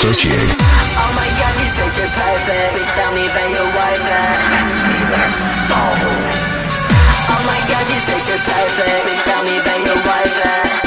Associate. Oh my god, she's picture perfect. Please tell me about your wife. Sends me their soul. Oh my god, she's picture perfect. Please tell me about your wife.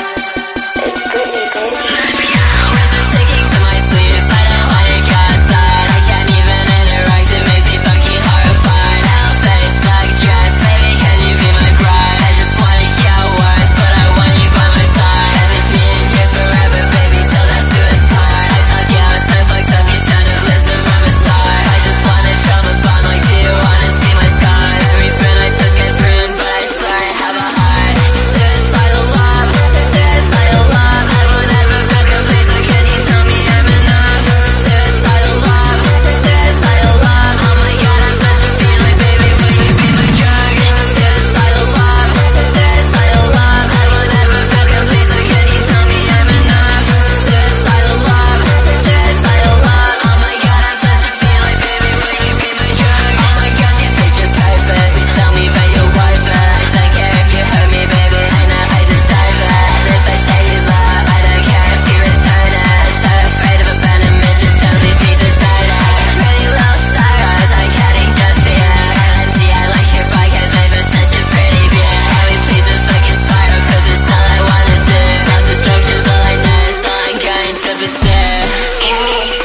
It's Britney, bitch. Roses sticking to my sleeves. I don't want to go outside. I can't even interact. It makes me fucking horrified. Pale face, black dress. Baby, can you be my bride? I just wanna get worse, but I want you by my side. 'Cause it's me and you forever, baby, till death do us part. I told you I was so fucked up, you should have listened from the start. I just wanna travel bond, like, do you wanna see my scars? Everything I touch gets ruined, but I swear I have a heart. Suicidal love, suicidal love. I will never feel complete, so can you tell me I'm enough? Suicidal love, suicidal love. Oh my god, I'm such a feeling, baby, will you be my drug? Suicidal love, suicidal love. I will never feel complete, so can you tell me I'm enough? Suicidal love, suicidal love. Oh my god, I'm such a feeling, baby, will you be my drug? Oh my god, she's picture perfect. Please tell me about your wife. I don't care if you hurt me, baby, I know I deserve that. And if I show you love, I don't care if you return it. I'm so afraid of abandonment, just don't leave me deserted. Pretty little stars, I'm getting just for you. OMG, I like your podcast, baby, such a pretty view. Can we please just fucking spiral, 'cause it's all I wanna do. Self-destruction's all I know, so I'm going to pursue. Can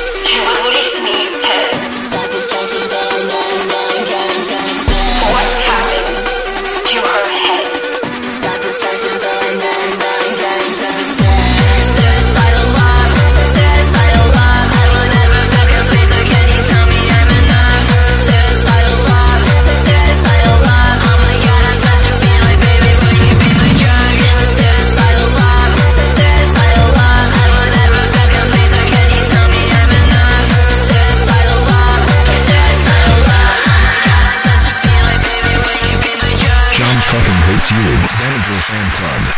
we need to? Self-destruction's all I know, so I'm going to pursue. What happened to her head? Self-destruction's all I know, so I'm going to pursue. Suicidal love, suicidal love. I will never feel complete, so can you tell me I'm enough? Suicidal love, suicidal love. Oh my god, I'm such a feeling, baby, will you be my drug? Suicidal love, suicidal love. I will never feel complete, so can you tell me I'm enough? Suicidal love, suicidal love. Oh my god, I'm such a feeling, baby, will you be my drug? John fucking hates you. Benadryl Fan Club.